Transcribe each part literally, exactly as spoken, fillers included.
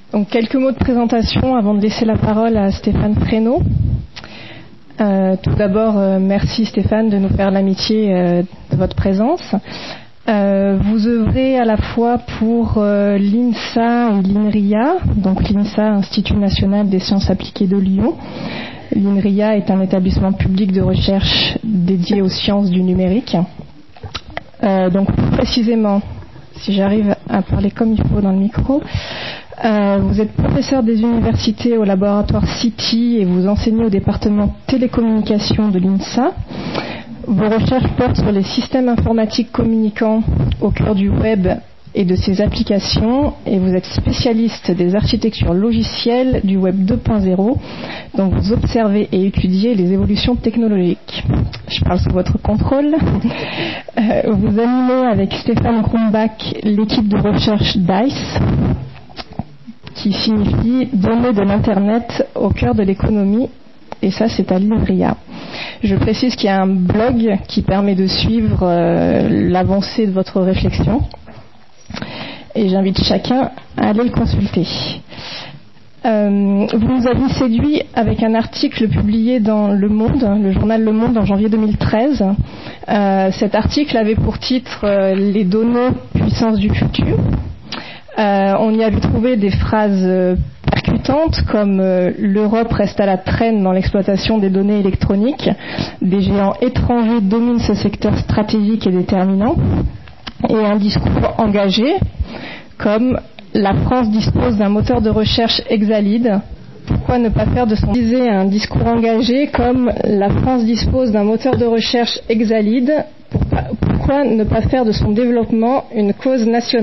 Donc quelques mots de présentation avant de laisser la parole à Stéphane Fresneau. Euh, tout d'abord, euh, merci Stéphane de nous faire l'amitié euh, de votre présence. Euh, vous œuvrez à la fois pour euh, l'INSA et l'INRIA, donc l'INSA, Institut national des sciences appliquées de Lyon. L'INRIA est un établissement public de recherche dédié aux sciences du numérique. Euh, donc plus précisément, si j'arrive à parler comme il faut dans le micro, euh, vous êtes professeur des universités au laboratoire C I T I et vous enseignez au département télécommunications de l'INSA. Vos recherches portent sur les systèmes informatiques communicants au cœur du web et de ses applications, et vous êtes spécialiste des architectures logicielles du web deux point zéro, donc vous observez et étudiez les évolutions technologiques. Je parle sous votre contrôle. Euh, vous animez avec Stéphane Grumbach l'équipe de recherche DICE, qui signifie Données de l'Internet au cœur de l'économie, et ça c'est à l'INRIA. Je précise qu'il y a un blog qui permet de suivre euh, l'avancée de votre réflexion, et j'invite chacun à aller le consulter. Euh, vous nous avez séduit avec un article publié dans Le Monde, le journal Le Monde, en janvier deux mille treize. Euh, cet article avait pour titre euh, « Les données puissance du futur ». Euh, on y avait trouvé des phrases euh, percutantes comme euh, « L'Europe reste à la traîne dans l'exploitation des données électroniques. Des géants étrangers dominent ce secteur stratégique et déterminant. » Et un discours engagé comme « La France dispose d'un moteur de recherche Exalid. Pourquoi ne pas faire de son disait un discours engagé comme « La France dispose d'un moteur de recherche Exalid. Pourquoi ne pas faire de son développement une cause nationale ?»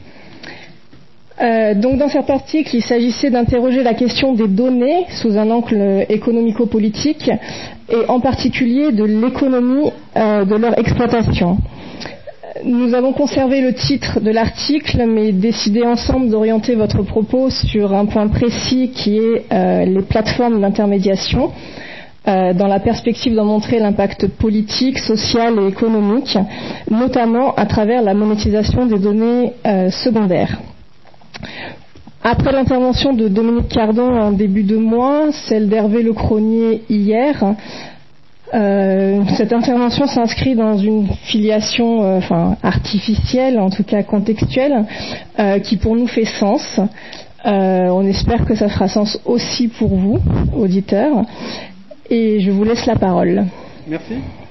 Euh, donc dans cet article, il s'agissait d'interroger la question des données sous un angle économico-politique et en particulier de l'économie euh, de leur exploitation. Nous avons conservé le titre de l'article, mais décidé ensemble d'orienter votre propos sur un point précis qui est euh, les plateformes d'intermédiation, euh, dans la perspective d'en montrer l'impact politique, social et économique, notamment à travers la monétisation des données euh, secondaires. Après l'intervention de Dominique Cardon en début de mois, celle d'Hervé Lecronier hier, Euh, cette intervention s'inscrit dans une filiation euh, enfin, artificielle, en tout cas contextuelle, euh, qui pour nous fait sens. Euh, on espère que ça fera sens aussi pour vous, auditeurs. Et je vous laisse la parole. Merci.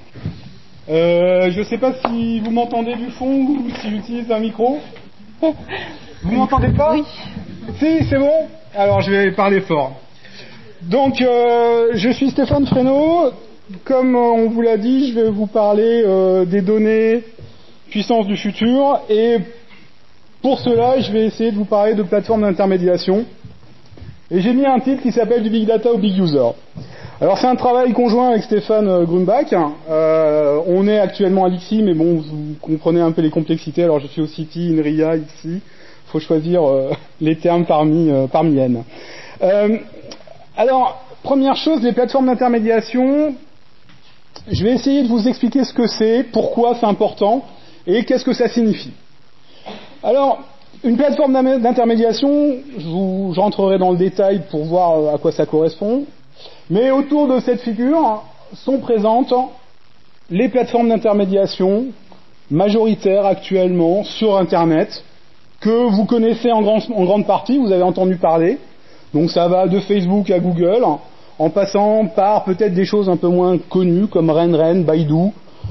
Euh, je ne sais pas si vous m'entendez du fond ou si j'utilise un micro. Vous m'entendez pas ? Oui. Si, c'est bon ? Alors je vais parler fort. Donc, euh, je suis Stéphane Fresneau. Comme on vous l'a dit, je vais vous parler euh, des données puissance du futur, et pour cela, je vais essayer de vous parler de plateformes d'intermédiation. Et j'ai mis un titre qui s'appelle du Big Data au Big User. Alors c'est un travail conjoint avec Stéphane Grumbach. Euh, on est actuellement à l'I C S I, mais bon, vous comprenez un peu les complexités. Alors je suis au C I T I, INRIA, ici. Il faut choisir euh, les termes parmi euh, parmi N. Euh, alors, première chose, les plateformes d'intermédiation. Je vais essayer de vous expliquer ce que c'est, pourquoi c'est important et qu'est-ce que ça signifie. Alors, une plateforme d'intermédiation, je, vous, je rentrerai dans le détail pour voir à quoi ça correspond, mais autour de cette figure sont présentes les plateformes d'intermédiation majoritaires actuellement sur Internet, que vous connaissez en, grand, en grande partie, vous avez entendu parler. Donc ça va de Facebook à Google, en passant par peut-être des choses un peu moins connues comme RenRen, Baidu,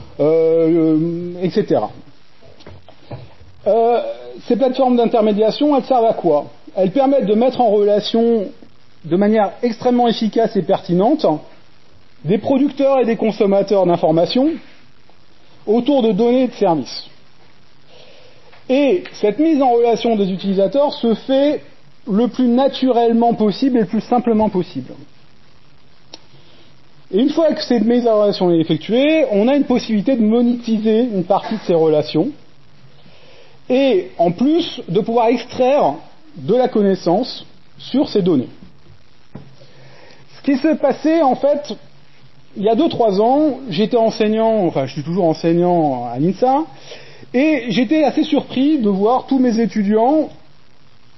euh, et cetera. Euh, ces plateformes d'intermédiation, elles servent à quoi ? Elles permettent de mettre en relation de manière extrêmement efficace et pertinente des producteurs et des consommateurs d'informations autour de données et de services. Et cette mise en relation des utilisateurs se fait le plus naturellement possible et le plus simplement possible. Et une fois que cette mise en relation est effectuée, on a une possibilité de monétiser une partie de ces relations et en plus de pouvoir extraire de la connaissance sur ces données. Ce qui s'est passé en fait, il y a deux trois ans, j'étais enseignant, enfin je suis toujours enseignant à l'INSA, et j'étais assez surpris de voir tous mes étudiants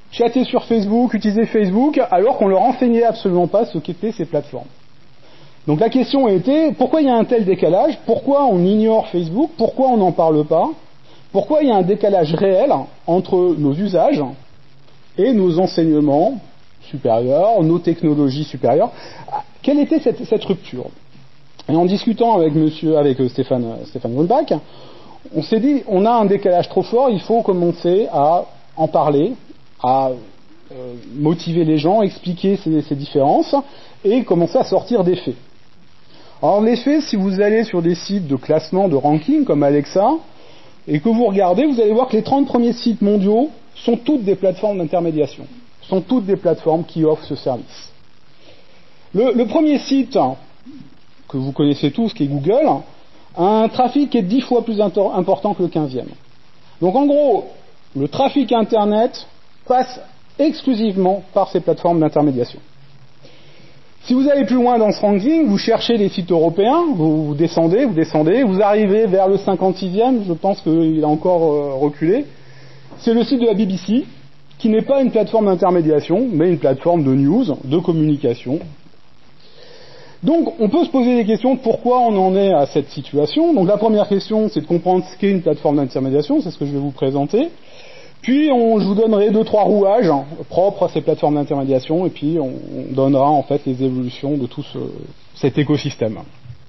chatter sur Facebook, utiliser Facebook, alors qu'on leur enseignait absolument pas ce qu'étaient ces plateformes. Donc la question était, pourquoi il y a un tel décalage? Pourquoi on ignore Facebook? Pourquoi on n'en parle pas? Pourquoi il y a un décalage réel entre nos usages et nos enseignements supérieurs, nos technologies supérieures? Quelle était cette, cette rupture? Et en discutant avec monsieur, avec Stéphane, Stéphane Grunbach, on s'est dit, on a un décalage trop fort, il faut commencer à en parler, à euh, motiver les gens, expliquer ces, ces différences et commencer à sortir des faits. Alors les faits, si vous allez sur des sites de classement, de ranking comme Alexa, et que vous regardez, vous allez voir que les trente premiers sites mondiaux sont toutes des plateformes d'intermédiation, sont toutes des plateformes qui offrent ce service. Le, le premier site que vous connaissez tous, qui est Google, a un trafic qui est dix fois plus important que le quinzième. Donc en gros, le trafic Internet passe exclusivement par ces plateformes d'intermédiation. Si vous allez plus loin dans ce ranking, vous cherchez les sites européens, vous, vous descendez, vous descendez, vous arrivez vers le cinquante-sixième, je pense qu'il a encore euh, reculé. C'est le site de la B B C, qui n'est pas une plateforme d'intermédiation, mais une plateforme de news, de communication. Donc, on peut se poser des questions de pourquoi on en est à cette situation. Donc, la première question, c'est de comprendre ce qu'est une plateforme d'intermédiation, c'est ce que je vais vous présenter. Puis, on, je vous donnerai deux, trois rouages hein, propres à ces plateformes d'intermédiation, et puis on, on donnera en fait les évolutions de tout ce, cet écosystème.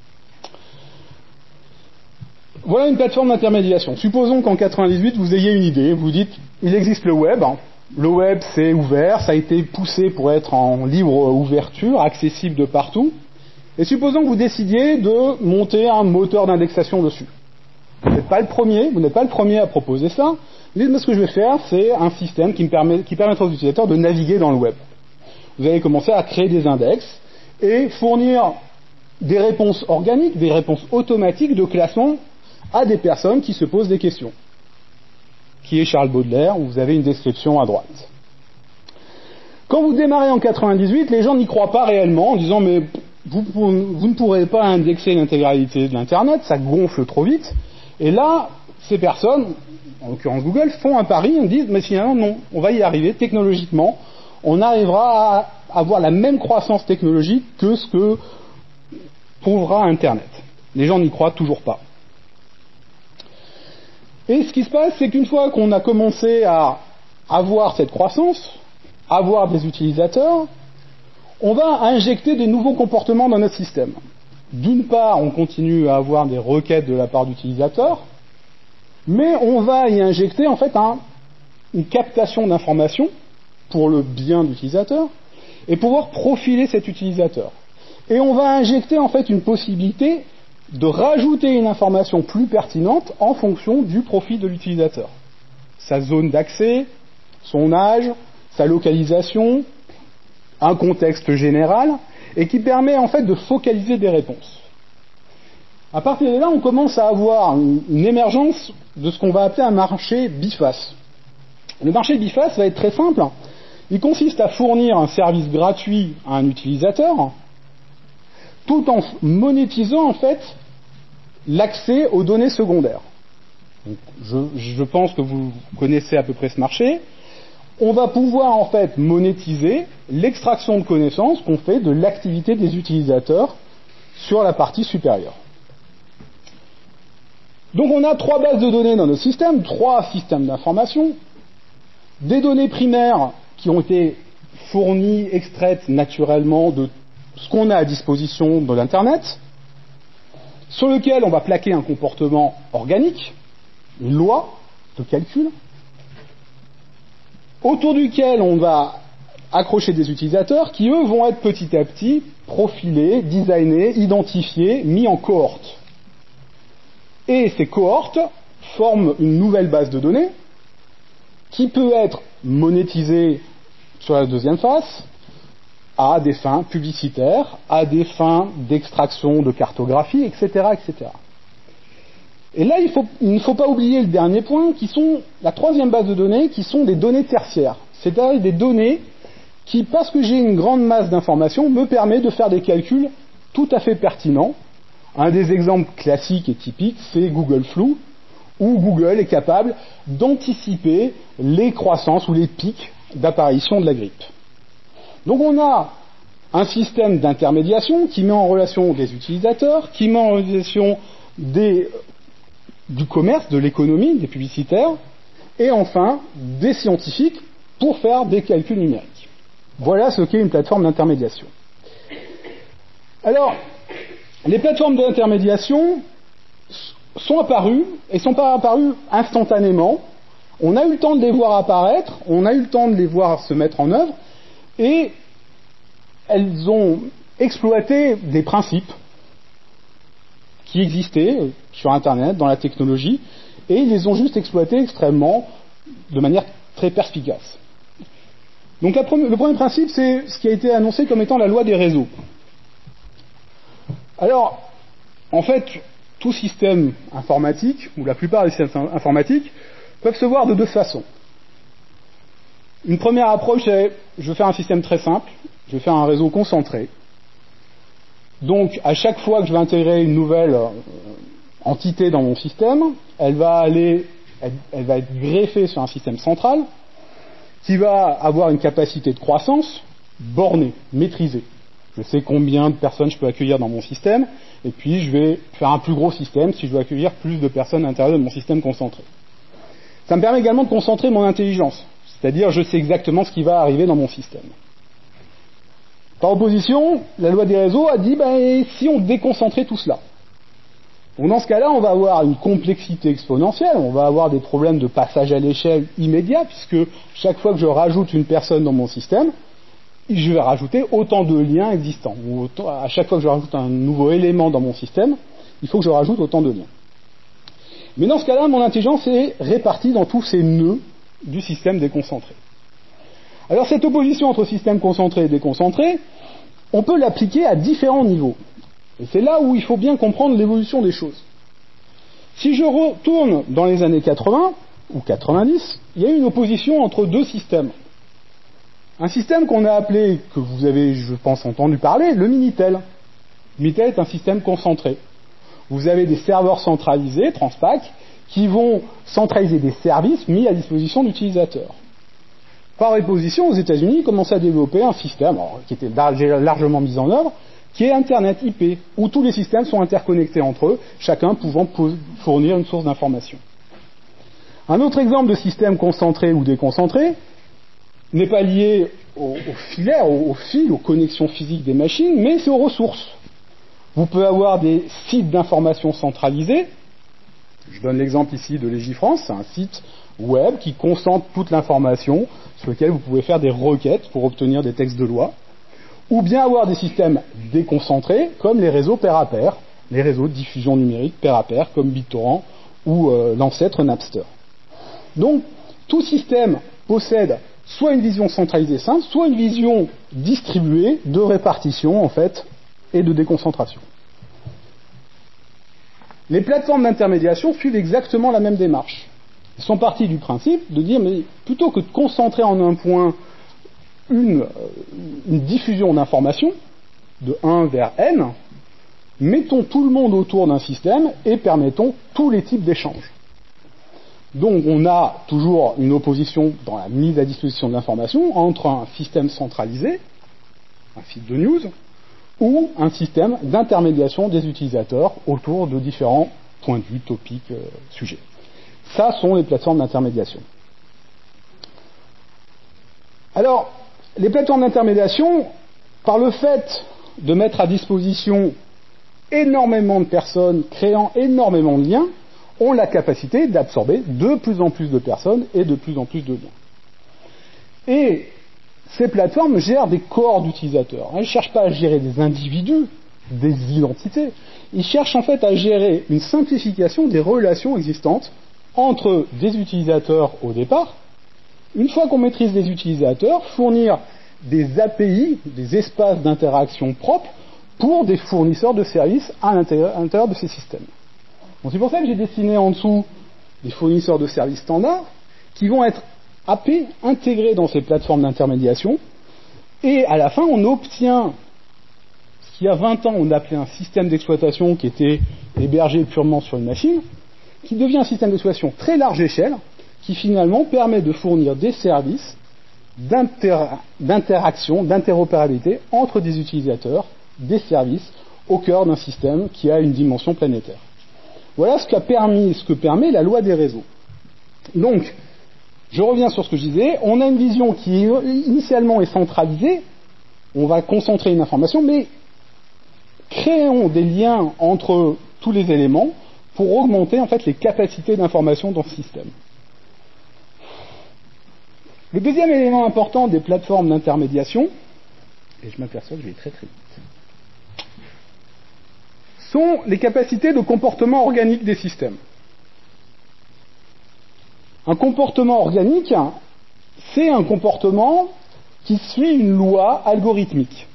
Voilà une plateforme d'intermédiation. Supposons qu'en quatre-vingt-dix-huit, vous ayez une idée, vous dites, il existe le web. Le web, c'est ouvert, ça a été poussé pour être en libre ouverture, accessible de partout. Et supposons que vous décidiez de monter un moteur d'indexation dessus. Vous n'êtes pas le premier, vous n'êtes pas le premier à proposer ça. Vous dites, mais ce que je vais faire, c'est un système qui, me permet, qui permettra aux utilisateurs de naviguer dans le web. Vous allez commencer à créer des index et fournir des réponses organiques, des réponses automatiques de classement à des personnes qui se posent des questions. Qui est Charles Baudelaire, où vous avez une description à droite. Quand vous démarrez en quatre-vingt-dix-huit, les gens n'y croient pas réellement en disant mais vous, vous ne pourrez pas indexer l'intégralité de l'Internet, ça gonfle trop vite. Et là, ces personnes, en l'occurrence Google, font un pari, ils disent mais finalement non, on va y arriver technologiquement, on arrivera à avoir la même croissance technologique que ce que prouvera Internet. Les gens n'y croient toujours pas. Et ce qui se passe, c'est qu'une fois qu'on a commencé à avoir cette croissance, avoir des utilisateurs, on va injecter des nouveaux comportements dans notre système. D'une part, on continue à avoir des requêtes de la part d'utilisateurs, mais on va y injecter en fait un, une captation d'informations pour le bien de l'utilisateur et pouvoir profiler cet utilisateur. Et on va injecter en fait une possibilité de rajouter une information plus pertinente en fonction du profil de l'utilisateur. Sa zone d'accès, son âge, sa localisation, un contexte général, et qui permet en fait de focaliser des réponses. À partir de là, on commence à avoir une émergence de ce qu'on va appeler un marché biface. Le marché biface va être très simple. Il consiste à fournir un service gratuit à un utilisateur, tout en monétisant en fait l'accès aux données secondaires. Donc, je, je pense que vous connaissez à peu près ce marché. On va pouvoir en fait monétiser l'extraction de connaissances qu'on fait de l'activité des utilisateurs sur la partie supérieure. Donc on a trois bases de données dans notre système, trois systèmes d'information, des données primaires qui ont été fournies, extraites naturellement de ce qu'on a à disposition de l'Internet, sur lequel on va plaquer un comportement organique, une loi de calcul, autour duquel on va accrocher des utilisateurs qui, eux, vont être petit à petit profilés, designés, identifiés, mis en cohortes. Et ces cohortes forment une nouvelle base de données qui peut être monétisée sur la deuxième face à des fins publicitaires, à des fins d'extraction de cartographie, et cetera, et cetera. Et là, il, faut, il ne faut pas oublier le dernier point, qui sont la troisième base de données, qui sont des données tertiaires. C'est-à-dire des données qui, parce que j'ai une grande masse d'informations, me permet de faire des calculs tout à fait pertinents. Un des exemples classiques et typiques, c'est Google Flow, où Google est capable d'anticiper les croissances ou les pics d'apparition de la grippe. Donc on a un système d'intermédiation qui met en relation des utilisateurs, qui met en relation des, du commerce, de l'économie, des publicitaires, et enfin des scientifiques pour faire des calculs numériques. Voilà ce qu'est une plateforme d'intermédiation. Alors, les plateformes d'intermédiation sont apparues, et sont pas apparues instantanément. On a eu le temps de les voir apparaître, on a eu le temps de les voir se mettre en œuvre, et elles ont exploité des principes qui existaient sur Internet, dans la technologie, et ils les ont juste exploités extrêmement, de manière très perspicace. Donc la pre- le premier principe, c'est ce qui a été annoncé comme étant la loi des réseaux. Alors, en fait, tout système informatique, ou la plupart des systèmes informatiques, peuvent se voir de deux façons. Une première approche est, je vais faire un système très simple, je vais faire un réseau concentré. Donc, à chaque fois que je vais intégrer une nouvelle euh, entité dans mon système, elle va aller, elle, elle va être greffée sur un système central, qui va avoir une capacité de croissance bornée, maîtrisée. Je sais combien de personnes je peux accueillir dans mon système, et puis je vais faire un plus gros système si je veux accueillir plus de personnes à l'intérieur de mon système concentré. Ça me permet également de concentrer mon intelligence, c'est-à-dire je sais exactement ce qui va arriver dans mon système. Par opposition, la loi des réseaux a dit, ben, si on déconcentrait tout cela. Donc dans ce cas-là, on va avoir une complexité exponentielle, on va avoir des problèmes de passage à l'échelle immédiat, puisque chaque fois que je rajoute une personne dans mon système, je vais rajouter autant de liens existants. Ou autant, à chaque fois que je rajoute un nouveau élément dans mon système, il faut que je rajoute autant de liens. Mais dans ce cas-là, mon intelligence est répartie dans tous ces nœuds du système déconcentré. Alors cette opposition entre système concentré et déconcentré, on peut l'appliquer à différents niveaux. Et c'est là où il faut bien comprendre l'évolution des choses. Si je retourne dans les années quatre-vingts ou quatre-vingt-dix, il y a eu une opposition entre deux systèmes. Un système qu'on a appelé, que vous avez, je pense, entendu parler, le Minitel. Le Minitel est un système concentré. Vous avez des serveurs centralisés, Transpac, qui vont centraliser des services mis à disposition d'utilisateurs. Par opposition, aux États-Unis, ils commençaient à développer un système, alors, qui était largement mis en œuvre, qui est Internet I P, où tous les systèmes sont interconnectés entre eux, chacun pouvant fournir une source d'information. Un autre exemple de système concentré ou déconcentré n'est pas lié au, au filaire, au, au fil, aux connexions physiques des machines, mais c'est aux ressources. Vous pouvez avoir des sites d'information centralisés. Je donne l'exemple ici de Légifrance, c'est un site web qui concentre toute l'information sur lequel vous pouvez faire des requêtes pour obtenir des textes de loi. Ou bien avoir des systèmes déconcentrés, comme les réseaux pair à pair, les réseaux de diffusion numérique pair à pair, comme BitTorrent ou euh, l'ancêtre Napster. Donc, tout système possède soit une vision centralisée simple, soit une vision distribuée de répartition, en fait, et de déconcentration. Les plateformes d'intermédiation suivent exactement la même démarche. Ils sont partis du principe de dire, mais plutôt que de concentrer en un point Une, une diffusion d'informations de un vers n, mettons tout le monde autour d'un système et permettons tous les types d'échanges. Donc on a toujours une opposition dans la mise à disposition de l'information entre un système centralisé, un site de news, ou un système d'intermédiation des utilisateurs autour de différents points de vue, topics, euh, sujets. Ça sont les plateformes d'intermédiation. Alors, les plateformes d'intermédiation, par le fait de mettre à disposition énormément de personnes, créant énormément de liens, ont la capacité d'absorber de plus en plus de personnes et de plus en plus de liens. Et ces plateformes gèrent des corps d'utilisateurs. Elles ne cherchent pas à gérer des individus, des identités. Ils cherchent en fait à gérer une simplification des relations existantes entre des utilisateurs au départ. Une fois qu'on maîtrise les utilisateurs, fournir des A P I, des espaces d'interaction propres, pour des fournisseurs de services à l'intérieur, à l'intérieur de ces systèmes. Donc c'est pour ça que j'ai dessiné en dessous des fournisseurs de services standards qui vont être A P intégrés dans ces plateformes d'intermédiation, et à la fin on obtient ce qu'il y a vingt ans on appelait un système d'exploitation qui était hébergé purement sur une machine, qui devient un système d'exploitation très large échelle, qui finalement permet de fournir des services d'inter- d'interaction, d'interopérabilité entre des utilisateurs, des services, au cœur d'un système qui a une dimension planétaire. Voilà ce qu'a permis, ce que permet la loi des réseaux. Donc, je reviens sur ce que je disais, on a une vision qui initialement est centralisée, on va concentrer une information, mais créons des liens entre tous les éléments pour augmenter en fait les capacités d'information dans ce système. Le deuxième élément important des plateformes d'intermédiation, et je m'aperçois que je vais très très vite, sont les capacités de comportement organique des systèmes. Un comportement organique, c'est un comportement qui suit une loi algorithmique.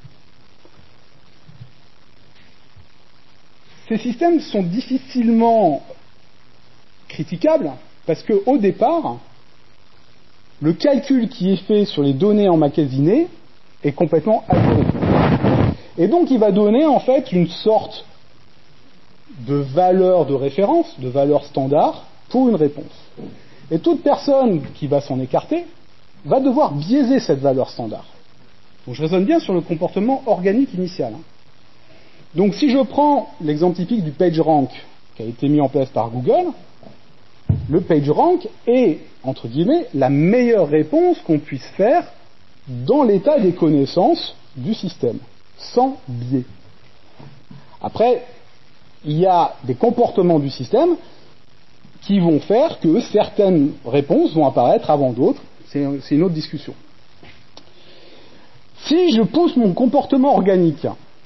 Ces systèmes sont difficilement critiquables parce qu'au départ, le calcul qui est fait sur les données emmagasinées est complètement algorithmique. Et donc il va donner en fait une sorte de valeur de référence, de valeur standard pour une réponse. Et toute personne qui va s'en écarter va devoir biaiser cette valeur standard. Donc je raisonne bien sur le comportement organique initial. Donc si je prends l'exemple typique du PageRank qui a été mis en place par Google, le PageRank est, entre guillemets, la meilleure réponse qu'on puisse faire dans l'état des connaissances du système, sans biais. Après, il y a des comportements du système qui vont faire que certaines réponses vont apparaître avant d'autres. C'est, c'est une autre discussion. Si je pousse mon comportement organique,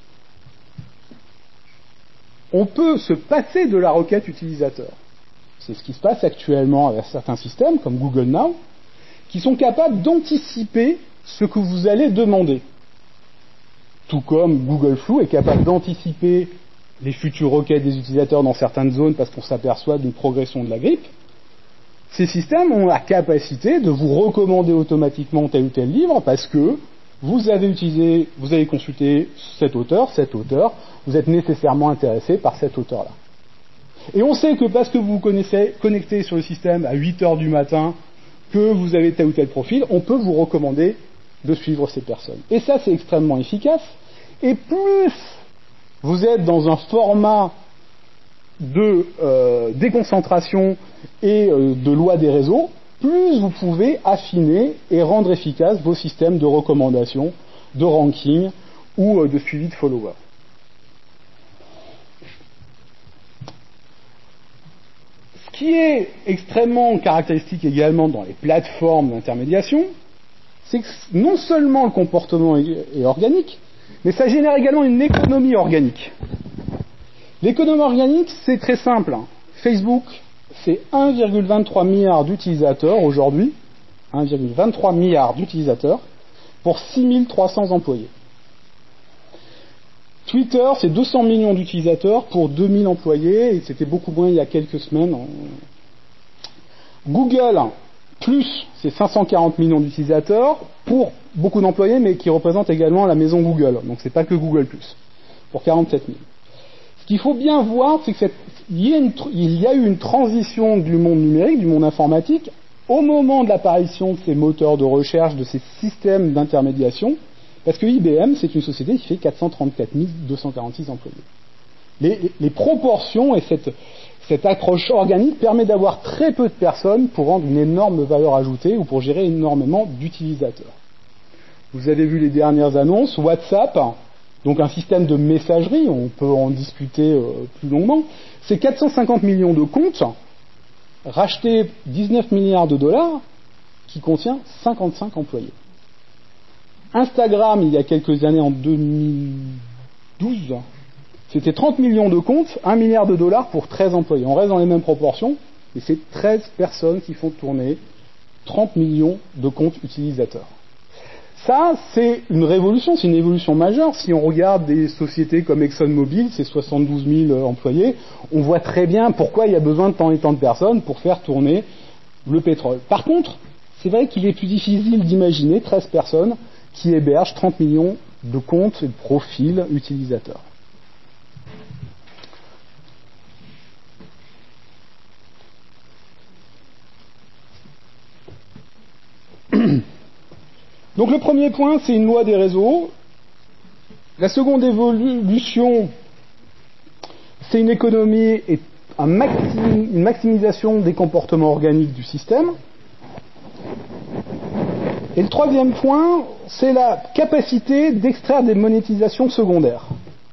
on peut se passer de la requête utilisateur. C'est ce qui se passe actuellement avec certains systèmes, comme Google Now, qui sont capables d'anticiper ce que vous allez demander. Tout comme Google Flow est capable d'anticiper les futures requêtes des utilisateurs dans certaines zones parce qu'on s'aperçoit d'une progression de la grippe, ces systèmes ont la capacité de vous recommander automatiquement tel ou tel livre parce que vous avez utilisé, vous avez consulté cet auteur, cet auteur, vous êtes nécessairement intéressé par cet auteur-là. Et on sait que parce que vous vous connaissez, connectez sur le système à huit heures du matin, que vous avez tel ou tel profil, on peut vous recommander de suivre ces personnes. Et ça, c'est extrêmement efficace. Et plus vous êtes dans un format de euh, déconcentration et euh, de loi des réseaux, plus vous pouvez affiner et rendre efficaces vos systèmes de recommandation, de ranking ou euh, de suivi de followers. Ce qui est extrêmement caractéristique également dans les plateformes d'intermédiation, c'est que non seulement le comportement est organique, mais ça génère également une économie organique. L'économie organique, c'est très simple. Facebook, c'est un virgule vingt-trois milliard d'utilisateurs aujourd'hui, un virgule vingt-trois milliard d'utilisateurs, pour six mille trois cents employés. Twitter, c'est deux cents millions d'utilisateurs pour deux mille employés, et c'était beaucoup moins il y a quelques semaines. Google, plus, c'est cinq cent quarante millions d'utilisateurs pour beaucoup d'employés, mais qui représentent également la maison Google. Donc c'est pas que Google plus, pour quarante-sept mille. Ce qu'il faut bien voir, c'est qu'il y, y a eu une transition du monde numérique, du monde informatique, au moment de l'apparition de ces moteurs de recherche, de ces systèmes d'intermédiation, parce que I B M, c'est une société qui fait quatre cent trente-quatre mille deux cent quarante-six employés. Les, les, les proportions et cette, cette accroche organique permet d'avoir très peu de personnes pour rendre une énorme valeur ajoutée ou pour gérer énormément d'utilisateurs. Vous avez vu les dernières annonces, WhatsApp, donc un système de messagerie, on peut en discuter euh, plus longuement, c'est quatre cent cinquante millions de comptes, rachetés dix-neuf milliards de dollars, qui contient cinquante-cinq employés. Instagram, il y a quelques années, en deux mille douze, c'était trente millions de comptes, un milliard de dollars pour treize employés. On reste dans les mêmes proportions, mais c'est treize personnes qui font tourner trente millions de comptes utilisateurs. Ça, c'est une révolution, c'est une évolution majeure. Si on regarde des sociétés comme ExxonMobil, c'est soixante-douze mille employés, on voit très bien pourquoi il y a besoin de tant et tant de personnes pour faire tourner le pétrole. Par contre, c'est vrai qu'il est plus difficile d'imaginer treize personnes qui hébergent trente millions de comptes et de profils utilisateurs. Donc le premier point, c'est une loi des réseaux. La seconde évolution, c'est une économie et un maxim, une maximisation des comportements organiques du système. Et le troisième point, c'est la capacité d'extraire des monétisations secondaires.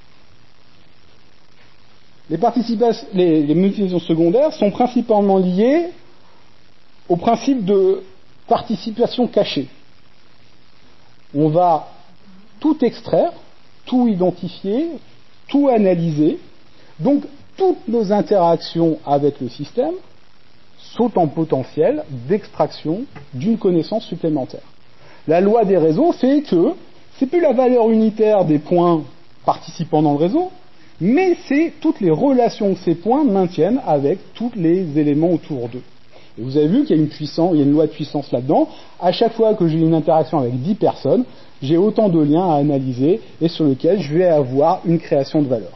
Les, les, les monétisations secondaires sont principalement liées au principe de participation cachée. On va tout extraire, tout identifier, tout analyser. Donc, toutes nos interactions avec le système sont en potentiel d'extraction d'une connaissance supplémentaire. La loi des réseaux fait que c'est plus la valeur unitaire des points participants dans le réseau, mais c'est toutes les relations que ces points maintiennent avec tous les éléments autour d'eux. Et vous avez vu qu'il y a une puissance, il y a une loi de puissance là-dedans. À chaque fois que j'ai une interaction avec dix personnes, j'ai autant de liens à analyser et sur lesquels je vais avoir une création de valeur.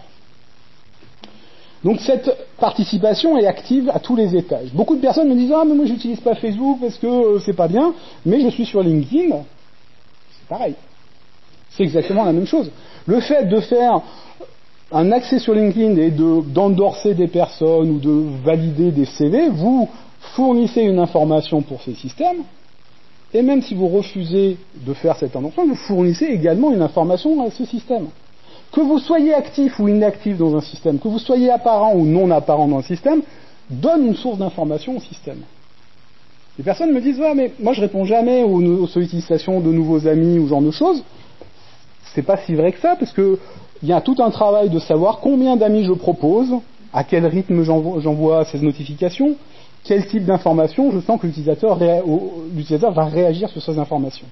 Donc cette participation est active à tous les étages. Beaucoup de personnes me disent « Ah, mais moi j'utilise pas Facebook parce que euh, c'est pas bien, mais je suis sur LinkedIn. » C'est pareil. C'est exactement la même chose. Le fait de faire un accès sur LinkedIn et de, d'endorser des personnes ou de valider des C V, vous fournissez une information pour ces systèmes, et même si vous refusez de faire cet endorsement, vous fournissez également une information à ce système. Que vous soyez actif ou inactif dans un système, que vous soyez apparent ou non apparent dans un système, donne une source d'information au système. Les personnes me disent « Ouais, mais moi je réponds jamais aux, aux sollicitations de nouveaux amis ou ce genre de choses. » C'est pas si vrai que ça, parce que il y a tout un travail de savoir combien d'amis je propose, à quel rythme j'envoie, j'envoie ces notifications, quel type d'information je sens que l'utilisateur, ré... l'utilisateur va réagir sur ces informations.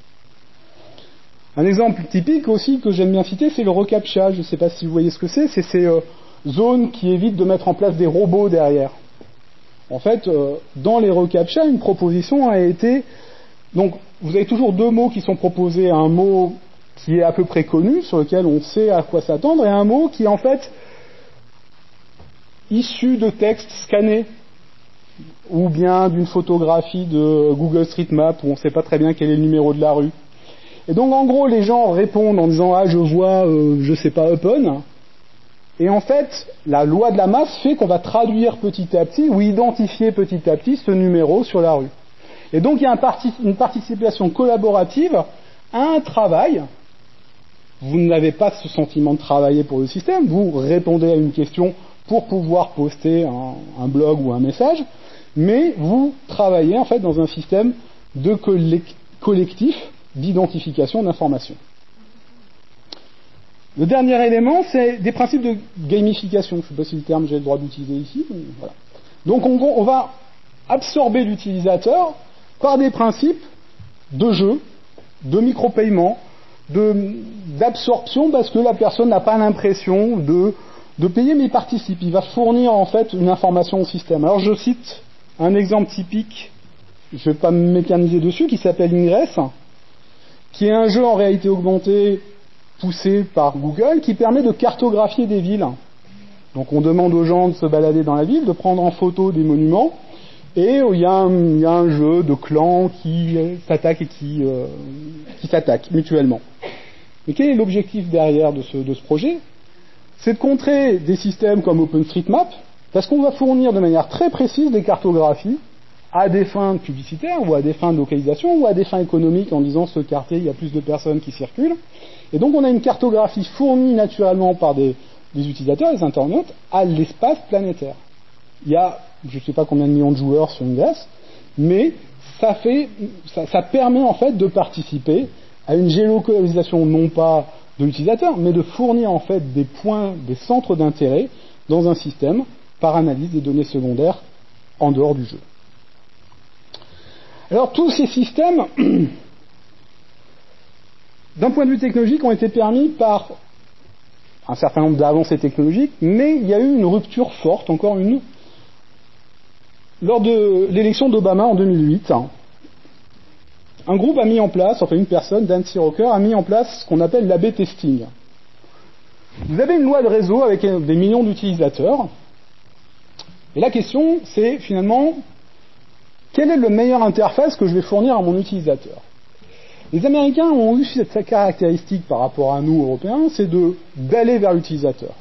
Un exemple typique aussi que j'aime bien citer, c'est le reCAPTCHA. Je ne sais pas si vous voyez ce que c'est. C'est ces euh, zones qui évitent de mettre en place des robots derrière. En fait, euh, dans les reCAPTCHA, une proposition a été... Donc, vous avez toujours deux mots qui sont proposés. Un mot qui est à peu près connu, sur lequel on sait à quoi s'attendre, et un mot qui est en fait issu de textes scannés, ou bien d'une photographie de Google Street Map, où on ne sait pas très bien quel est le numéro de la rue. Et donc en gros les gens répondent en disant ah je vois euh, je sais pas open, et en fait la loi de la masse fait qu'on va traduire petit à petit ou identifier petit à petit ce numéro sur la rue. Et donc il y a un partic- une participation collaborative à un travail. Vous n'avez pas ce sentiment de travailler pour le système, vous répondez à une question pour pouvoir poster un, un blog ou un message, mais vous travaillez en fait dans un système de collect- collectif d'identification d'informations. Le dernier élément, c'est des principes de gamification. Je ne sais pas si le terme j'ai le droit d'utiliser ici. Mais voilà. Donc en gros, on va absorber l'utilisateur par des principes de jeu, de micro-paiement, de, d'absorption, parce que la personne n'a pas l'impression de, de payer, mais il participe. Il va fournir en fait une information au système. Alors je cite un exemple typique, je ne vais pas me mécaniser dessus, qui s'appelle Ingress, qui est un jeu en réalité augmentée poussé par Google, qui permet de cartographier des villes. Donc on demande aux gens de se balader dans la ville, de prendre en photo des monuments, et il y a un, il y a un jeu de clans qui s'attaquent et qui, euh, qui s'attaquent mutuellement. Mais quel est l'objectif derrière de ce, de ce projet ? C'est de contrer des systèmes comme OpenStreetMap, parce qu'on va fournir de manière très précise des cartographies à des fins publicitaires, ou à des fins de localisation, ou à des fins économiques, en disant ce quartier, il y a plus de personnes qui circulent. Et donc on a une cartographie fournie naturellement par des, des utilisateurs, des internautes, à l'espace planétaire. Il y a, je ne sais pas combien de millions de joueurs sur Ingress, mais ça, fait, ça, ça permet en fait de participer à une géolocalisation non pas de l'utilisateur, mais de fournir en fait des points, des centres d'intérêt dans un système par analyse des données secondaires en dehors du jeu. Alors tous ces systèmes, d'un point de vue technologique, ont été permis par un certain nombre d'avancées technologiques, mais il y a eu une rupture forte, encore une, lors de l'élection d'Obama en deux mille huit. Un groupe a mis en place, enfin une personne, Dan C. Rocker, a mis en place ce qu'on appelle l'A B testing. Vous avez une loi de réseau avec des millions d'utilisateurs, et la question c'est finalement quelle est la meilleure interface que je vais fournir à mon utilisateur. Les Américains ont eu cette caractéristique par rapport à nous, Européens, c'est de, d'aller vers l'utilisateur.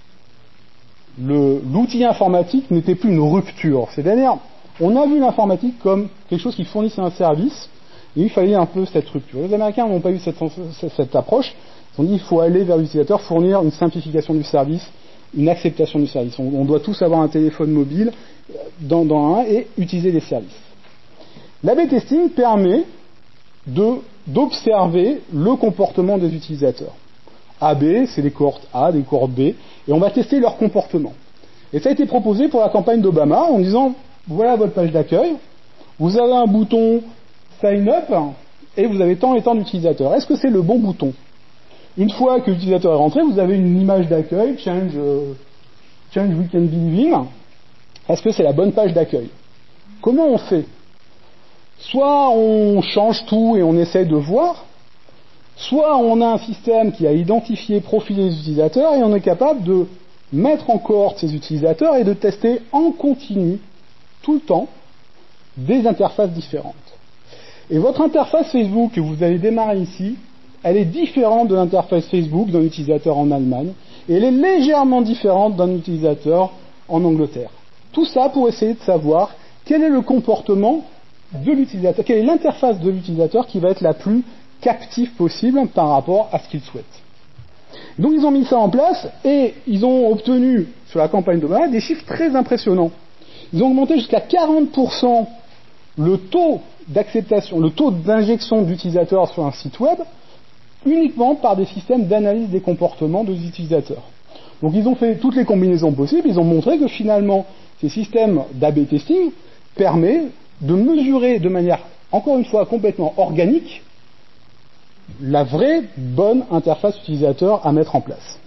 Le, l'outil informatique n'était plus une rupture. C'est-à-dire, on a vu l'informatique comme quelque chose qui fournissait un service, et il fallait un peu cette rupture. Les Américains n'ont pas eu cette, cette approche. Ils ont dit qu'il faut aller vers l'utilisateur, fournir une simplification du service, une acceptation du service. On, on doit tous avoir un téléphone mobile dans, dans un et utiliser les services. L'A B testing permet de, d'observer le comportement des utilisateurs. A B, c'est des cohortes A, des cohortes B, et on va tester leur comportement. Et ça a été proposé pour la campagne d'Obama en disant, voilà votre page d'accueil, vous avez un bouton Sign Up, et vous avez tant et tant d'utilisateurs. Est-ce que c'est le bon bouton ? Une fois que l'utilisateur est rentré, vous avez une image d'accueil, Change, euh, change We Can Believe in. Est-ce que c'est la bonne page d'accueil ? Comment on fait ? Soit on change tout et on essaie de voir, soit on a un système qui a identifié, profilé les utilisateurs et on est capable de mettre en cohorte ces utilisateurs et de tester en continu, tout le temps, des interfaces différentes. Et votre interface Facebook que vous allez démarrer ici, elle est différente de l'interface Facebook d'un utilisateur en Allemagne et elle est légèrement différente d'un utilisateur en Angleterre. Tout ça pour essayer de savoir quel est le comportement de l'utilisateur, quelle est l'interface de l'utilisateur qui va être la plus captive possible par rapport à ce qu'il souhaite. Donc ils ont mis ça en place et ils ont obtenu sur la campagne d'Obama des chiffres très impressionnants. Ils ont augmenté jusqu'à quarante pour cent le taux d'acceptation, le taux d'injection d'utilisateurs sur un site web uniquement par des systèmes d'analyse des comportements des utilisateurs. Donc ils ont fait toutes les combinaisons possibles, ils ont montré que finalement ces systèmes d'A B testing permettent de mesurer de manière, encore une fois, complètement organique la vraie bonne interface utilisateur à mettre en place.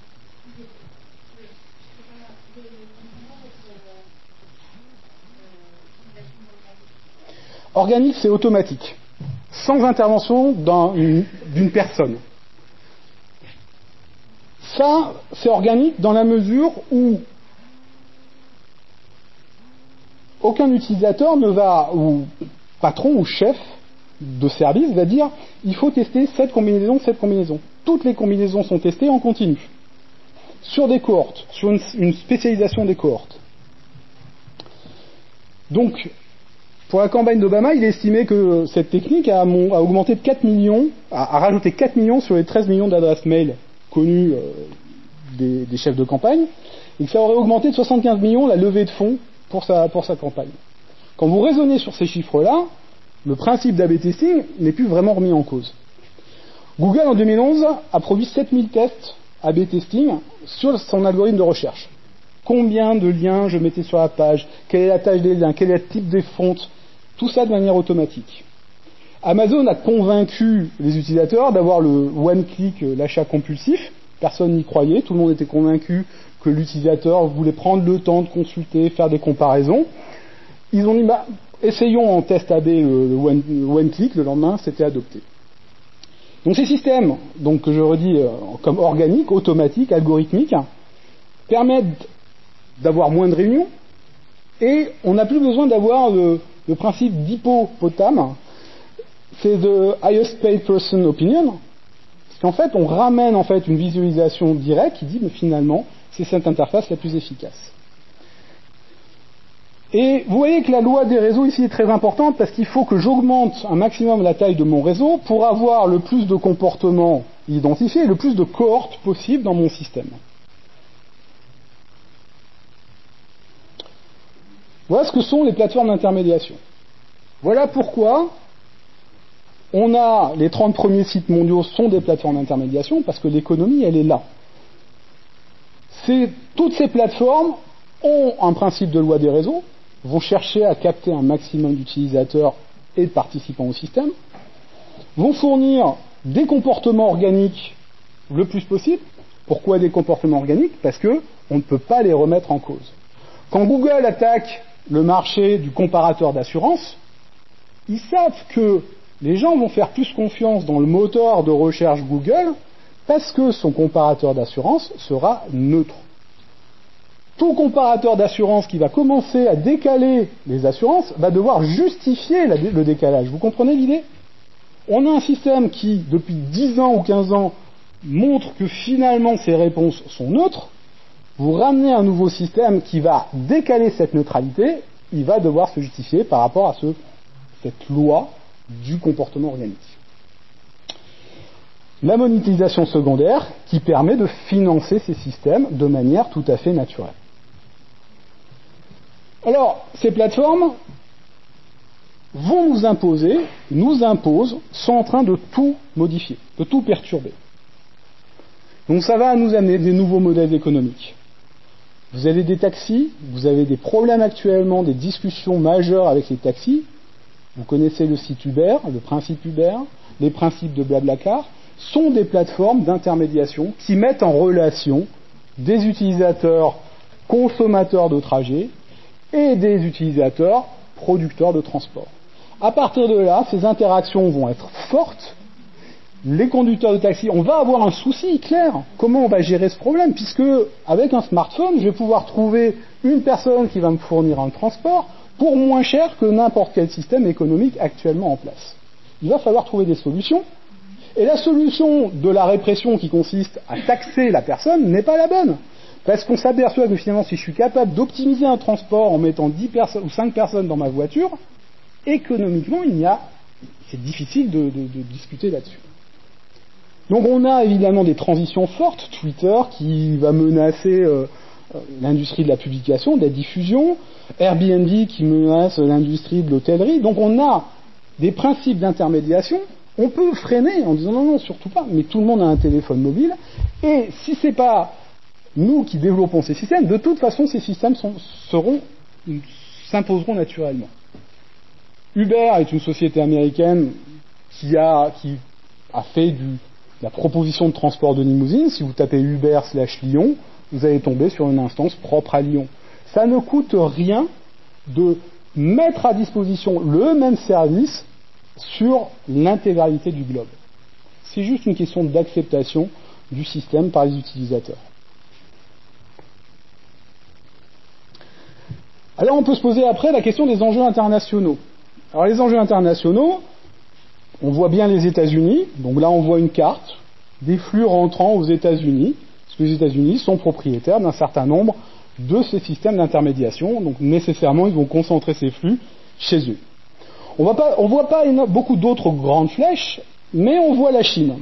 Organique, c'est automatique, sans intervention d'un, une, d'une personne. Ça, c'est organique dans la mesure où aucun utilisateur ne va, ou patron ou chef de service va dire il faut tester cette combinaison, cette combinaison. Toutes les combinaisons sont testées en continu. Sur des cohortes, sur une, une spécialisation des cohortes. Donc, pour la campagne d'Obama, il estimait que cette technique a, mon, a augmenté de quatre millions, a, a rajouté quatre millions sur les treize millions d'adresses mail connues euh, des, des chefs de campagne, et que ça aurait augmenté de soixante-quinze millions la levée de fonds pour sa, pour sa campagne. Quand vous raisonnez sur ces chiffres-là, le principe d'A B testing n'est plus vraiment remis en cause. Google, en deux mille onze, a produit sept mille tests A B testing sur son algorithme de recherche. Combien de liens je mettais sur la page, quelle est la taille des liens, quel est le type des fontes, tout ça de manière automatique. Amazon a convaincu les utilisateurs d'avoir le one-click, l'achat compulsif. Personne n'y croyait, tout le monde était convaincu que l'utilisateur voulait prendre le temps de consulter, faire des comparaisons. Ils ont dit, bah, essayons en test A B le one, one click, le lendemain, c'était adopté. Donc ces systèmes, donc, que je redis euh, comme organiques, automatiques, algorithmiques, permettent d'avoir moins de réunions et on n'a plus besoin d'avoir le, le principe d'hippopotame, c'est the highest paid person opinion, parce qu'en fait on ramène en fait une visualisation directe qui dit mais finalement c'est cette interface la plus efficace. Et vous voyez que la loi des réseaux ici est très importante parce qu'il faut que j'augmente un maximum la taille de mon réseau pour avoir le plus de comportements identifiés et le plus de cohortes possible dans mon système. Voilà ce que sont les plateformes d'intermédiation. Voilà pourquoi on a les trente premiers sites mondiaux sont des plateformes d'intermédiation parce que l'économie elle est là. C'est, toutes ces plateformes ont un principe de loi des réseaux, vont chercher à capter un maximum d'utilisateurs et de participants au système, vont fournir des comportements organiques le plus possible. Pourquoi des comportements organiques ? Parce que on ne peut pas les remettre en cause. Quand Google attaque le marché du comparateur d'assurance, ils savent que les gens vont faire plus confiance dans le moteur de recherche Google parce que son comparateur d'assurance sera neutre. Tout comparateur d'assurance qui va commencer à décaler les assurances va devoir justifier la, le décalage. Vous comprenez l'idée ? On a un système qui, depuis dix ans ou quinze ans, montre que finalement ces réponses sont neutres. Vous ramenez un nouveau système qui va décaler cette neutralité, il va devoir se justifier par rapport à ce, cette loi du comportement organique. La monétisation secondaire qui permet de financer ces systèmes de manière tout à fait naturelle. Alors, ces plateformes vont nous imposer, nous imposent, sont en train de tout modifier, de tout perturber. Donc ça va nous amener des nouveaux modèles économiques. Vous avez des taxis, vous avez des problèmes actuellement, des discussions majeures avec les taxis. Vous connaissez le site Uber, le principe Uber, les principes de Blablacar, sont des plateformes d'intermédiation qui mettent en relation des utilisateurs consommateurs de trajets et des utilisateurs producteurs de transport. À partir de là, ces interactions vont être fortes. Les conducteurs de taxi, on va avoir un souci clair. Comment on va gérer ce problème? Puisque, avec un smartphone, je vais pouvoir trouver une personne qui va me fournir un transport pour moins cher que n'importe quel système économique actuellement en place. Il va falloir trouver des solutions. Et la solution de la répression qui consiste à taxer la personne n'est pas la bonne. Parce qu'on s'aperçoit que finalement, si je suis capable d'optimiser un transport en mettant dix personnes ou cinq personnes dans ma voiture, économiquement, il y a, c'est difficile de, de, de discuter là-dessus. Donc on a évidemment des transitions fortes, Twitter qui va menacer euh, l'industrie de la publication, de la diffusion, Airbnb qui menace l'industrie de l'hôtellerie. Donc on a des principes d'intermédiation. On peut freiner en disant non, non, surtout pas, mais tout le monde a un téléphone mobile, et si c'est pas nous qui développons ces systèmes, de toute façon ces systèmes sont, seront, s'imposeront naturellement. Uber est une société américaine qui a, qui a fait du la proposition de transport de limousine. Si vous tapez Uber slash Lyon, vous allez tomber sur une instance propre à Lyon. Ça ne coûte rien de mettre à disposition le même service sur l'intégralité du globe. C'est juste une question d'acceptation du système par les utilisateurs. Alors on peut se poser après la question des enjeux internationaux. Alors les enjeux internationaux, on voit bien les États-Unis, donc là on voit une carte des flux rentrant aux États-Unis, parce que les États-Unis sont propriétaires d'un certain nombre de ces systèmes d'intermédiation, donc nécessairement ils vont concentrer ces flux chez eux. On ne voit pas beaucoup d'autres grandes flèches, mais on voit la Chine.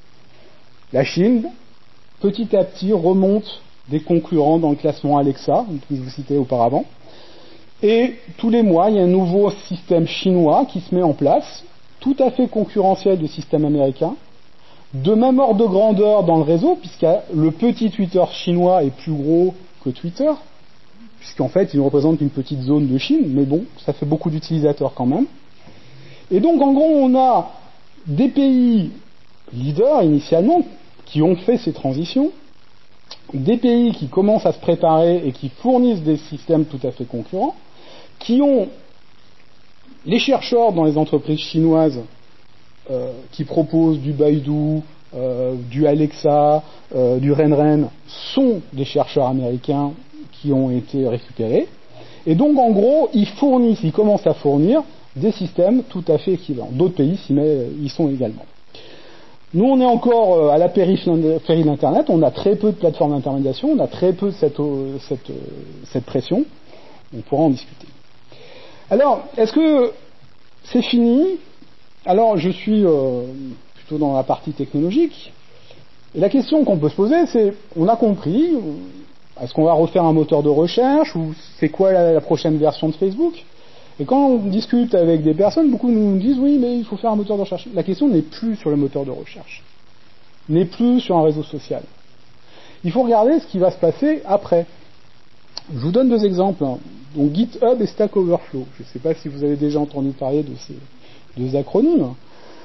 La Chine, petit à petit, remonte des concurrents dans le classement Alexa, que je vous citais auparavant, et tous les mois il y a un nouveau système chinois qui se met en place, tout à fait concurrentiel du système américain, de même ordre de grandeur dans le réseau, puisque le petit Twitter chinois est plus gros que Twitter, puisqu'en fait il représente une petite zone de Chine, mais bon, ça fait beaucoup d'utilisateurs quand même. Et donc en gros on a des pays leaders initialement qui ont fait ces transitions, des pays qui commencent à se préparer et qui fournissent des systèmes tout à fait concurrents, qui ont les chercheurs dans les entreprises chinoises euh, qui proposent du Baidu, euh, du Alexa, euh, du Renren, sont des chercheurs américains qui ont été récupérés. Et donc en gros, ils fournissent, ils commencent à fournir des systèmes tout à fait équivalents. D'autres pays y sont également. Nous, on est encore à la périphérie d'Internet, on a très peu de plateformes d'intermédiation, on a très peu cette, cette, cette pression, on pourra en discuter. Alors, est-ce que c'est fini? Alors, je suis euh, plutôt dans la partie technologique, et la question qu'on peut se poser, c'est, on a compris, est-ce qu'on va refaire un moteur de recherche, ou c'est quoi la, la prochaine version de Facebook? Et quand on discute avec des personnes, beaucoup nous disent oui, mais il faut faire un moteur de recherche. La question n'est plus sur le moteur de recherche, n'est plus sur un réseau social. Il faut regarder ce qui va se passer après. Je vous donne deux exemples. Donc GitHub et Stack Overflow. Je ne sais pas si vous avez déjà entendu parler de ces deux acronymes.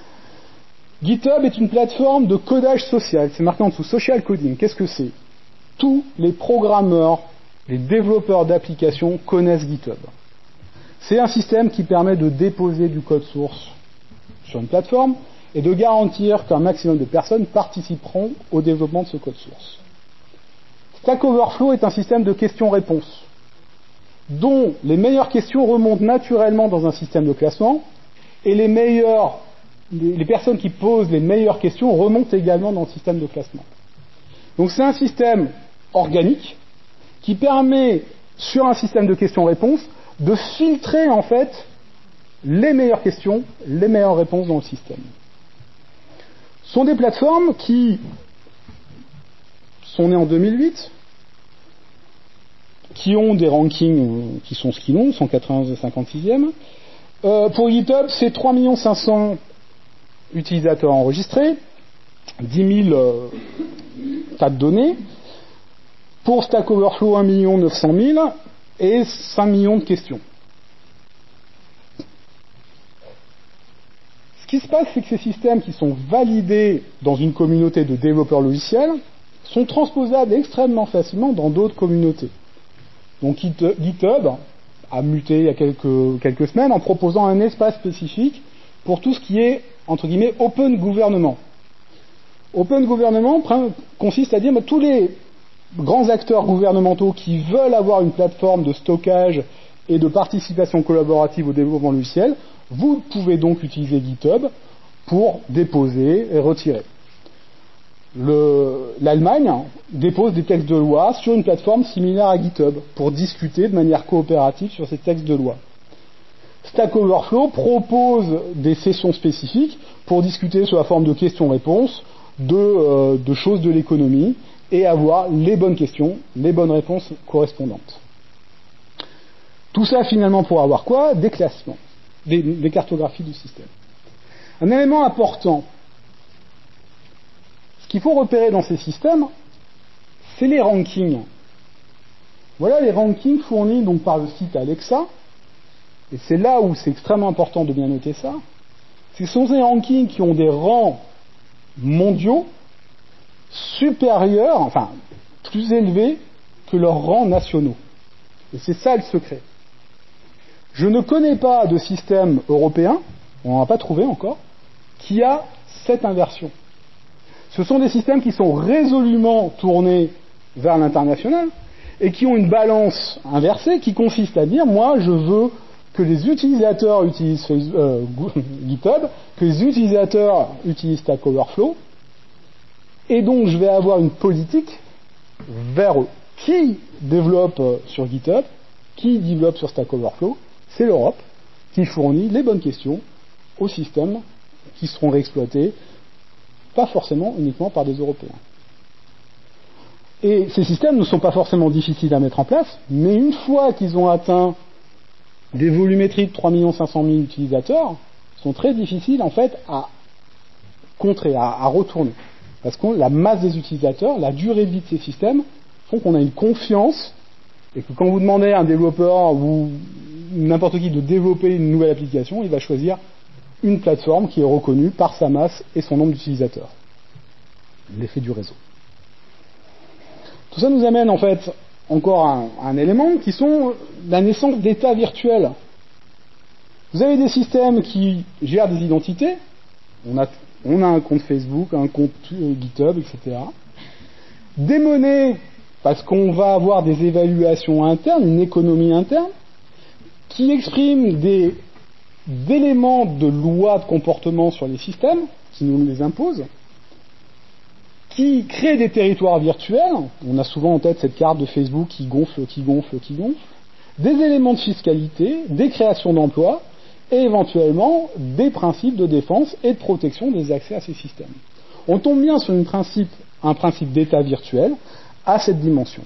GitHub est une plateforme de codage social. C'est marqué en dessous, social coding. Qu'est-ce que c'est? Tous les programmeurs, les développeurs d'applications connaissent GitHub. C'est un système qui permet de déposer du code source sur une plateforme et de garantir qu'un maximum de personnes participeront au développement de ce code source. Stack Overflow est un système de questions-réponses dont les meilleures questions remontent naturellement dans un système de classement et les meilleures les, les personnes qui posent les meilleures questions remontent également dans le système de classement. Donc c'est un système organique qui permet, sur un système de questions-réponses, de filtrer en fait les meilleures questions, les meilleures réponses dans le système. Ce sont des plateformes qui sont nées en deux mille huit, qui ont des rankings qui sont ce qu'ils ont, cent quatre-vingts et cinquante-sixième. Euh, pour GitHub, c'est trois millions cinq cents utilisateurs enregistrés, dix mille euh, tas de données. Pour Stack Overflow, un million neuf cent mille et cinq millions de questions. Ce qui se passe, c'est que ces systèmes qui sont validés dans une communauté de développeurs logiciels sont transposables extrêmement facilement dans d'autres communautés. Donc GitHub a muté il y a quelques, quelques semaines en proposant un espace spécifique pour tout ce qui est, entre guillemets, Open Gouvernement. Open Gouvernement consiste à dire que tous les grands acteurs gouvernementaux qui veulent avoir une plateforme de stockage et de participation collaborative au développement logiciel, vous pouvez donc utiliser GitHub pour déposer et retirer. Le, l'Allemagne dépose des textes de loi sur une plateforme similaire à GitHub pour discuter de manière coopérative sur ces textes de loi. Stack Overflow propose des sessions spécifiques pour discuter sous la forme de questions-réponses de, euh, de choses de l'économie et avoir les bonnes questions, les bonnes réponses correspondantes. Tout ça finalement pour avoir quoi? Des classements, des, des cartographies du système. Un élément important, ce qu'il faut repérer dans ces systèmes, c'est les rankings. Voilà les rankings fournis donc par le site Alexa, et c'est là où c'est extrêmement important de bien noter ça. Ce sont ces rankings qui ont des rangs mondiaux supérieurs, enfin plus élevés que leurs rangs nationaux. Et c'est ça le secret. Je ne connais pas de système européen, on n'en a pas trouvé encore, qui a cette inversion. Ce sont des systèmes qui sont résolument tournés vers l'international et qui ont une balance inversée qui consiste à dire, moi je veux que les utilisateurs utilisent euh, GitHub, que les utilisateurs utilisent Stack Overflow, et donc je vais avoir une politique vers eux. Qui développe sur GitHub, qui développe sur Stack Overflow, c'est l'Europe qui fournit les bonnes questions aux systèmes qui seront réexploités, pas forcément uniquement par des Européens. Et ces systèmes ne sont pas forcément difficiles à mettre en place, mais une fois qu'ils ont atteint des volumétries de trois millions cinq cent mille utilisateurs, sont très difficiles en fait à contrer, à, à retourner. Parce que la masse des utilisateurs, la durée de vie de ces systèmes, font qu'on a une confiance, et que quand vous demandez à un développeur ou n'importe qui de développer une nouvelle application, il va choisir une plateforme qui est reconnue par sa masse et son nombre d'utilisateurs. L'effet du réseau. Tout ça nous amène en fait encore à un, à un élément qui sont la naissance d'états virtuels. Vous avez des systèmes qui gèrent des identités, on a, on a un compte Facebook, un compte GitHub, et cetera. Des monnaies, parce qu'on va avoir des évaluations internes, une économie interne, qui expriment des, des éléments de loi de comportement sur les systèmes, qui nous les imposent, qui créent des territoires virtuels, on a souvent en tête cette carte de Facebook qui gonfle, qui gonfle, qui gonfle, des éléments de fiscalité, des créations d'emplois, et éventuellement des principes de défense et de protection des accès à ces systèmes. On tombe bien sur une principe, un principe d'état virtuel à cette dimension.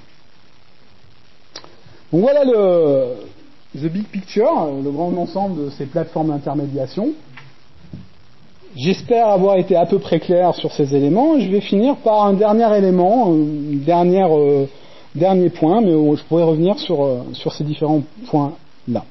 Donc voilà le the big picture, le grand ensemble de ces plateformes d'intermédiation. J'espère avoir été à peu près clair sur ces éléments. Je vais finir par un dernier élément, un dernier, euh, dernier point, mais je pourrais revenir sur, euh, sur ces différents points-là.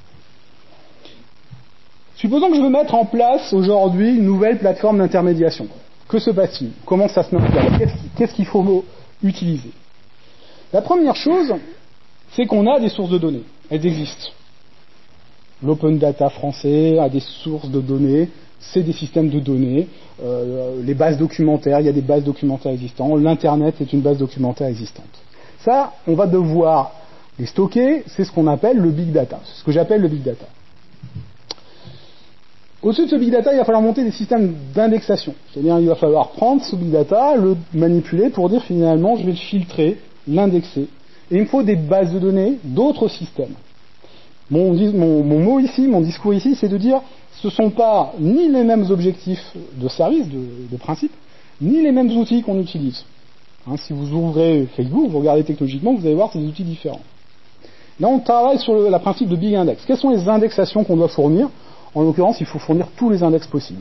Supposons que je veux mettre en place aujourd'hui une nouvelle plateforme d'intermédiation. Que se passe-t-il? Comment ça se met en place? Qu'est-ce, qu'est-ce qu'il faut utiliser? La première chose, c'est qu'on a des sources de données. Elles existent. L'open data français a des sources de données, c'est des systèmes de données, euh, les bases documentaires, il y a des bases documentaires existantes, l'internet est une base documentaire existante. Ça, on va devoir les stocker, c'est ce qu'on appelle le big data, c'est ce que j'appelle le big data. Au-dessus de ce big data, il va falloir monter des systèmes d'indexation. C'est-à-dire il va falloir prendre ce big data, le manipuler pour dire finalement je vais le filtrer, l'indexer. Et il me faut des bases de données d'autres systèmes. Mon, mon, mon mot ici, mon discours ici, c'est de dire ce ne sont pas ni les mêmes objectifs de service, de, de principe, ni les mêmes outils qu'on utilise. Hein, si vous ouvrez Facebook, vous regardez technologiquement, vous allez voir c'est des outils différents. Là, on travaille sur le la principe de big index. Quelles sont les indexations qu'on doit fournir? En l'occurrence, il faut fournir tous les index possibles.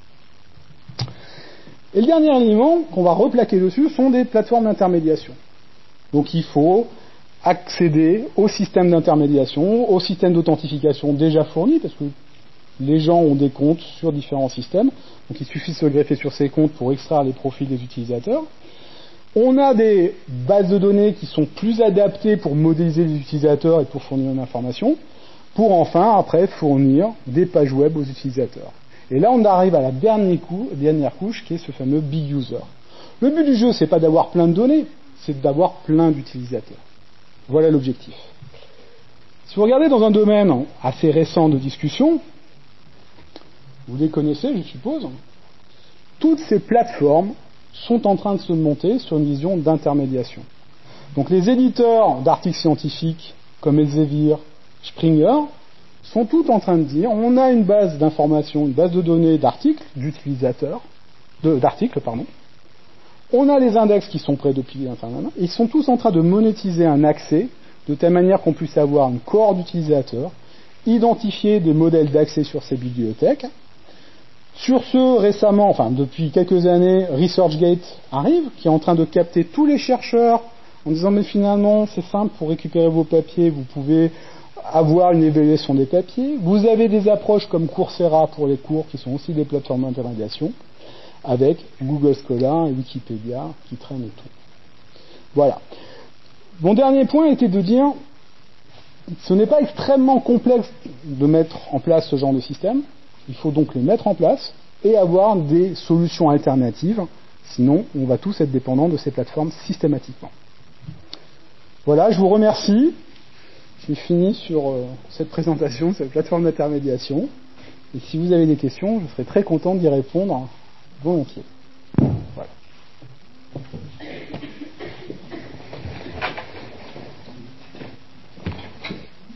Et le dernier élément qu'on va replaquer dessus sont des plateformes d'intermédiation. Donc il faut accéder au système d'intermédiation, au système d'authentification déjà fourni, parce que les gens ont des comptes sur différents systèmes, donc il suffit de se greffer sur ces comptes pour extraire les profils des utilisateurs. On a des bases de données qui sont plus adaptées pour modéliser les utilisateurs et pour fournir une information, pour enfin, après, fournir des pages web aux utilisateurs. Et là, on arrive à la dernière, cou- dernière couche, qui est ce fameux big user. Le but du jeu, c'est pas d'avoir plein de données, c'est d'avoir plein d'utilisateurs. Voilà l'objectif. Si vous regardez dans un domaine assez récent de discussion, vous les connaissez, je suppose, toutes ces plateformes sont en train de se monter sur une vision d'intermédiation. Donc les éditeurs d'articles scientifiques comme Elsevier, Springer, sont tous en train de dire on a une base d'informations, une base de données d'articles, d'utilisateurs, de, d'articles, pardon. On a les index qui sont prêts depuis l'internet. Ils sont tous en train de monétiser un accès de telle manière qu'on puisse avoir une cohorte d'utilisateurs, identifier des modèles d'accès sur ces bibliothèques. Sur ce, récemment, enfin depuis quelques années, ResearchGate arrive, qui est en train de capter tous les chercheurs en disant mais finalement c'est simple, pour récupérer vos papiers, vous pouvez avoir une évaluation des papiers. Vous avez des approches comme Coursera pour les cours, qui sont aussi des plateformes d'intermédiation, avec Google Scholar et Wikipédia qui traînent autour. Voilà. Mon dernier point était de dire ce n'est pas extrêmement complexe de mettre en place ce genre de système. Il faut donc les mettre en place et avoir des solutions alternatives. Sinon, on va tous être dépendants de ces plateformes systématiquement. Voilà, je vous remercie. J'ai fini sur euh, cette présentation de cette plateforme d'intermédiation. Et si vous avez des questions, je serai très content d'y répondre volontiers.